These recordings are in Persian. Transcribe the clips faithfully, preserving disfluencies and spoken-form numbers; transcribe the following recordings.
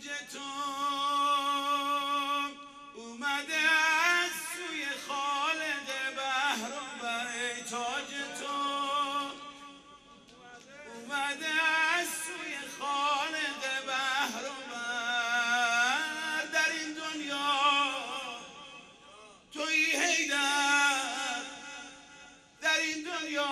تاج تو اومده از سوی خالق بحر و بر تاج تو اومده از سوی خالق بحر و بر در این دنیا تویی حیدر در این دنیا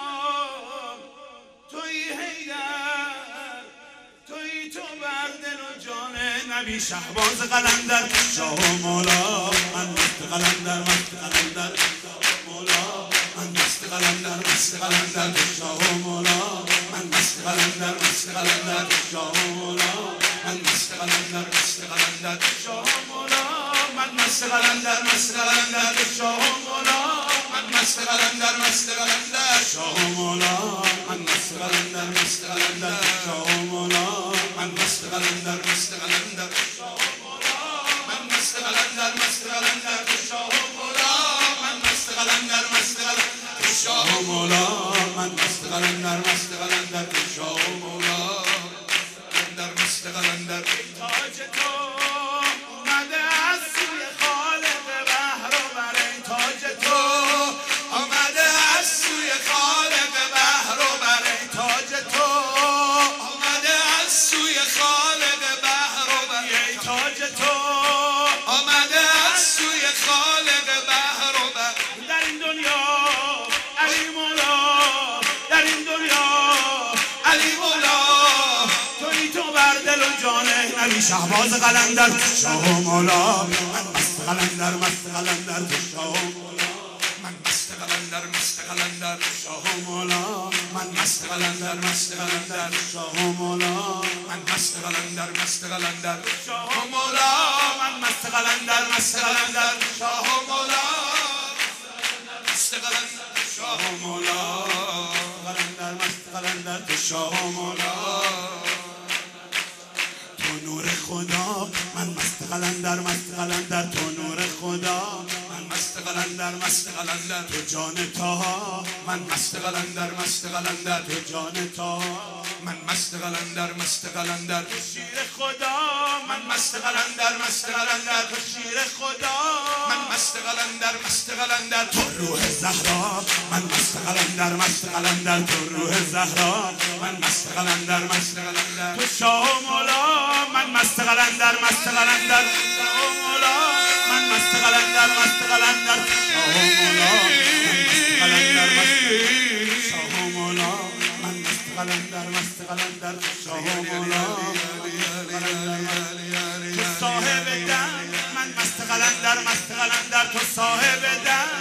تویی حیدر تویی تو بر دل و جان نبی شهباز قلندر شاه و مولا من مست قلندر مست قلندر مولا من مست قلندر مست قلندر شاه و مولا من مست قلندر مست قلندر شاه و مولا من مست قلندر مست قلندر شاه و مولا من مست قلندر مست قلندر شاه و مولا من مست قلندر مست قلندر شاه و مولا من مست قلندر مست قلندر شاه و مولا من مست قلندر مست قلندر شاه و مولا من مست قلندر مست قلندر شاه و مولا من مست قلندر مست قلندر شاه و مولا من مست قلندر مست قلندر شاه و مولا قلندر مست قلندر تاج تو اومده از سوی خالق بحر و بر تاج تو آمده از سوی خالق بحر و بر تاج تو آمده از سوی خالق بحر و بر تاج تو آمده از سوی خالق بحر و بر در این دنیا علی مولا در این دنیا علی مولا تویی تو بر دل و جان نبی شهباز قلندر شاه و مولا من مست قلندر مست قلندر شاه و مولا من مست قلندر مست قلندر شاه و مولا من مست قلندر مست قلندر شاه و مولا من مست قلندر مست قلندر شاه و مولا من مست قلندر مست قلندر شاه و مولا مست قلندر شاه و مولا قلندر مست قلندر شاه و مولا تو نور خدا من مست قلندر مست قلندر تو نور خدا من مست قلندر مست قلندر تو جان تا من مست قلندر مست قلندر تو جان تا من مست قلندر مست قلندر تو شیر خدا من مست قلندر مست قلندر تو شیر خدا من مست قلندر مست قلندر تو روح زهرا من مست قلندر مست قلندر تو روح زهرا من مست قلندر مست قلندر تو شاه و مولا من مست قلندر مست قلندر شاه و مولا من مست قلندر مست قلندر شاه و مولا من مست قلندر مست قلندر شاه و مولا تو صاحب دم من مست قلندر مست قلندر تو صاحب دم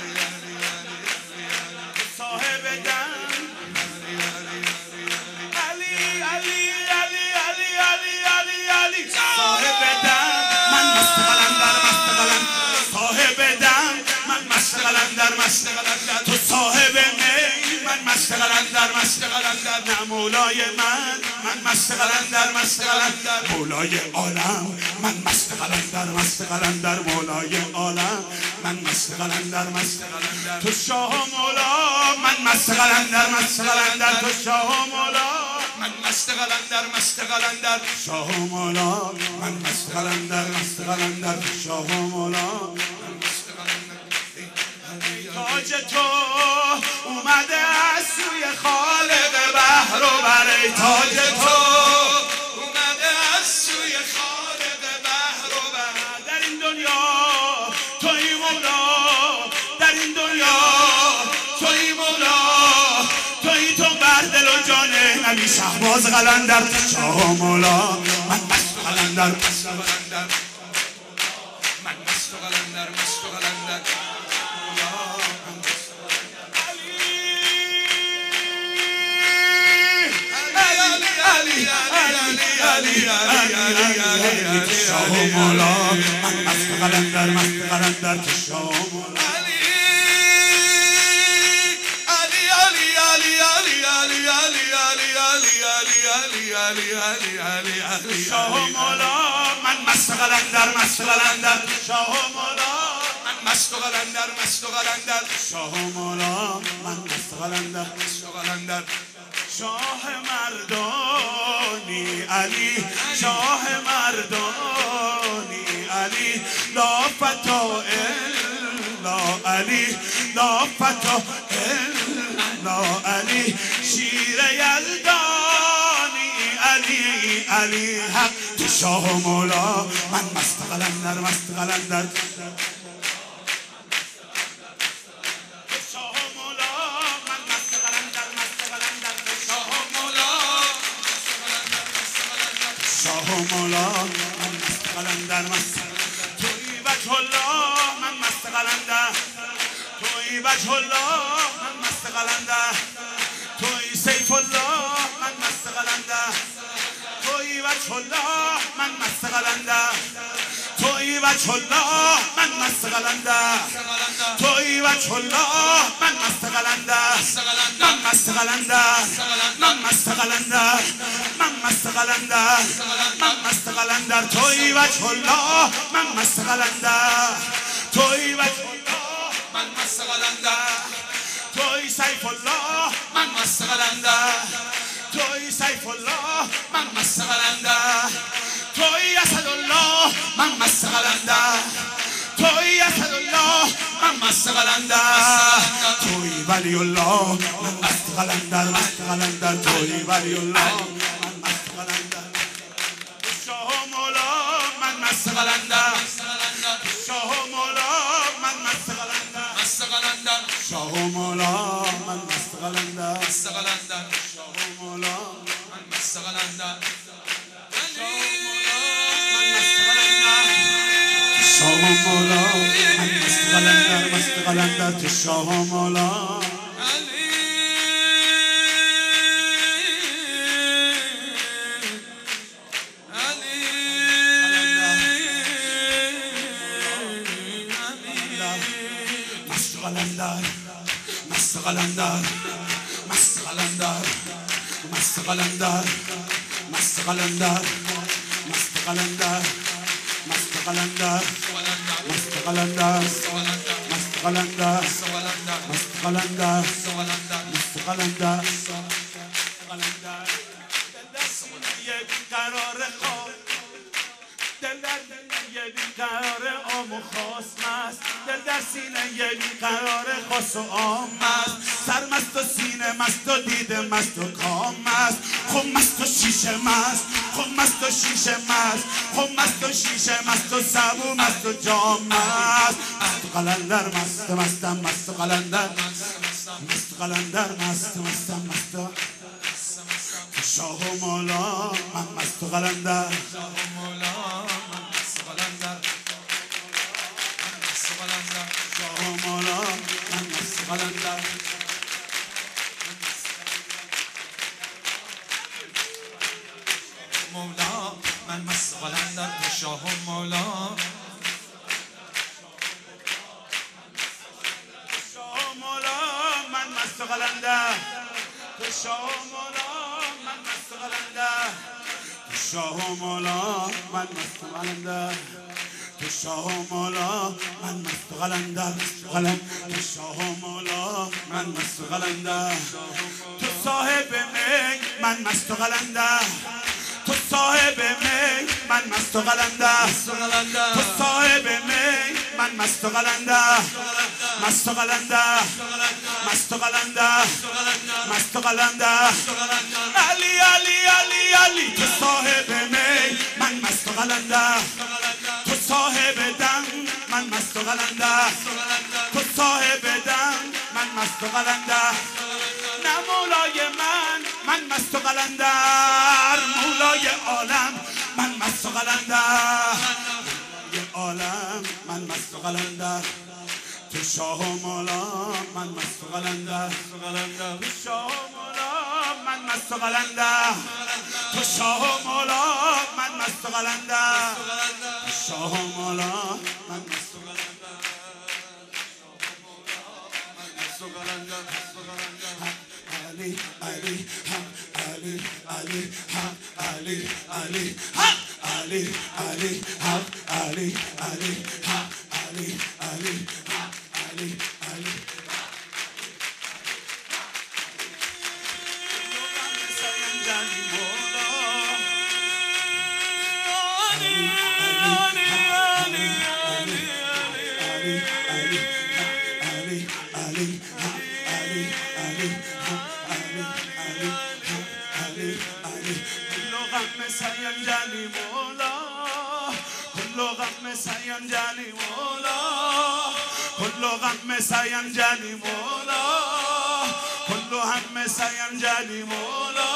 تو صاحب دم علی علی علی علی علی علی علی صاحب دم من مست قلندر مست قلندر صاحب دم من مست قلندر مست قلندر تو صاحب می من مست قلندر مست قلندر نه مولای من من مست قلندر مست قلندر مولای عالم من مست قلندر مست قلندر مولای عالم من مست قلندر مست قلندر تو شاه و مولا من مست قلندر مست قلندر تو شاه و مولا من مست قلندر مست قلندر شاه و مولا من مست قلندر مست قلندر شاه و مولا من مست قلندر تاج تو اومده از سوی خالق بحر و بر تاج تو اومده از سوی خالق بحر و بر در این دنیا تویی مولا در این دنیا تویی مولا تویی تو بر دل و جان نبی شهباز قلندر شاه و مولا من مست قلندر مست قلندر من مست قلندر مست قلندر شاه و مولا من مست قلندر مست قلندر تو شاه و مولا علی علی علی علی علی علی علی علی علی علی علی علی شاه و مولا من مست قلندر مست قلندر شاه و مولا من مست قلندر مست قلندر شاه و مولا من مست قلندر مست قلندر شاه مردانی علی شاه مردان لا فتح الا علی شیر یزدانی علی علی حق تو شاه و مولا من مست قلندر مست قلندر شاه و مولا من مست قلندر مست قلندر شاه و مولا شاه و مولا من مست قلندر مست توی وجه الله من مست قلندر توی وجه الله من مست قلندر توی سیف الله من مست قلندر توی وجه الله من مست قلندر توی وجه الله من مست قلندر توی وجه الله من مست قلندر من مست قلندر من مست قلندر من مست قلندر من مست قلندر توی وجه الله من مست قلندر توی وجه الله من مست قلندر توی سیف الله من مست قلندر توی سیف الله من مست قلندر توی اسد الله من مست قلندر توی اسد الله من مست قلندر توی ولی الله من مست قلندر مست قلندر توی ولی الله من مست قلندر شاه و مولا من مست قلندر شاه و مولا من مست قلندر مست قلندر شاه و مولا من مست قلندر مست قلندر شاه و مولا من مست قلندر شاه و مولا من مست قلندر مست قلندر تو شاه و مولا علی علی مست قلندر مست قلندر مست قلندر مست قلندر مست قلندر مست قلندر مست قلندر مست قلندر مست قلندر مست قلندر مست قلندر قرار خواب دل در یه بیقرار عام و خاص مست دل در سینه یه بیقرار خاص و عام مست سر مست و سینه مست و دیده مست و کام مست خم مست و شیشه مست خم مست و شیشه مست خم مست و شیشه مست و سبو مست و جام مست مست قلندر مست مستم مست قلندر مست قلندر مست مستم مست شاه و مولا من مست قلندر شاه و مولا من مست قلندر من مست قلندر شاه و مولا من مست قلندر مولا من مست قلندر شاه و مولا شاه و مولا من مست قلندر شاه و مولا من مست قلندر شاه و مولا من مست قلندر تو شاه و مولا من مست قلندر قلم تو شاه و مولا من مست قلندر تو صاحب می من مست قلندر تو صاحب می من مست قلندر تو صاحب می من مست قلندر مست قلندر مست قلندر مست قلندر علی علی علی علی تو صاحب می من مست قلندر تو صاحب دم من مست قلندر تو صاحب دم من مست قلندر نه مولای من من مست قلندر مولای عالم من مست قلندر مولای عالم من مست قلندر تو شاه و مولا من مست قلندر تو شاه و مولا من مست قلندر تو شاه و مولا من مست قلندر تو شاه و مولا من مست قلندر علی علی هم علی علی هم علی علی هم علی علی هم علی علی هم علی علی هم علی علی علی سينجلي مولا كل غم سينجلي مولا كل غم سينجلي مولا كل هم سينجلي مولا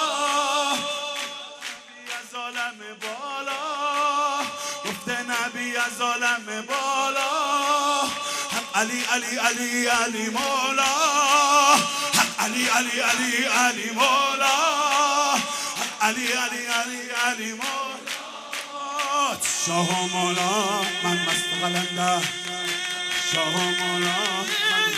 يا ظالم بالا گفت نبی یا ظالم بالا حق علی علی علی علی مولا حق علی علی علی علی مولا حق علی علی علی علی مولا شاه مولا من مست قلندر شاه مولا من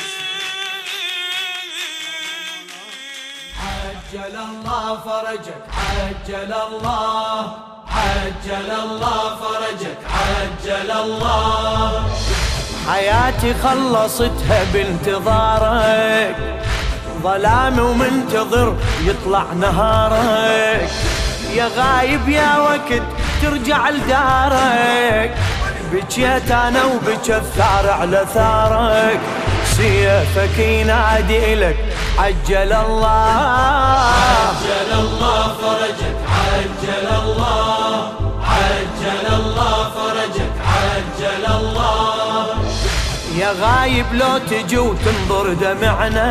عجل الله فرجك عجل الله عجل الله فرجك عجل الله حياتي خلصتها بانتظارك ظلام ومنتظر يطلع نهارك يا غايب يا وقت ترجع لدارك بجيت انا وبجى الثار على ثارك سيفك ينادي لك عجل الله عجل الله فرجك عجل الله عجل الله فرجك عجل الله يا غايب لو تجي وتنظر دمعنا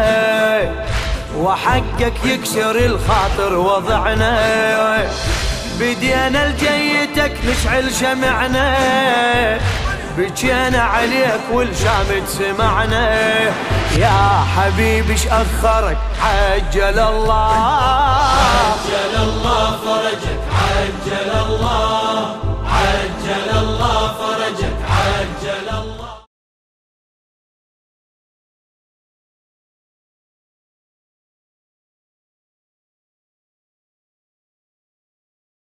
وحقك يكسر الخاطر وضعنا بدينا لجيتك نشعل شمعنا بجينا عليك والشامت سمعنا يا حبيبي ايش اخرك عجل الله عجل الله فرجك عجل الله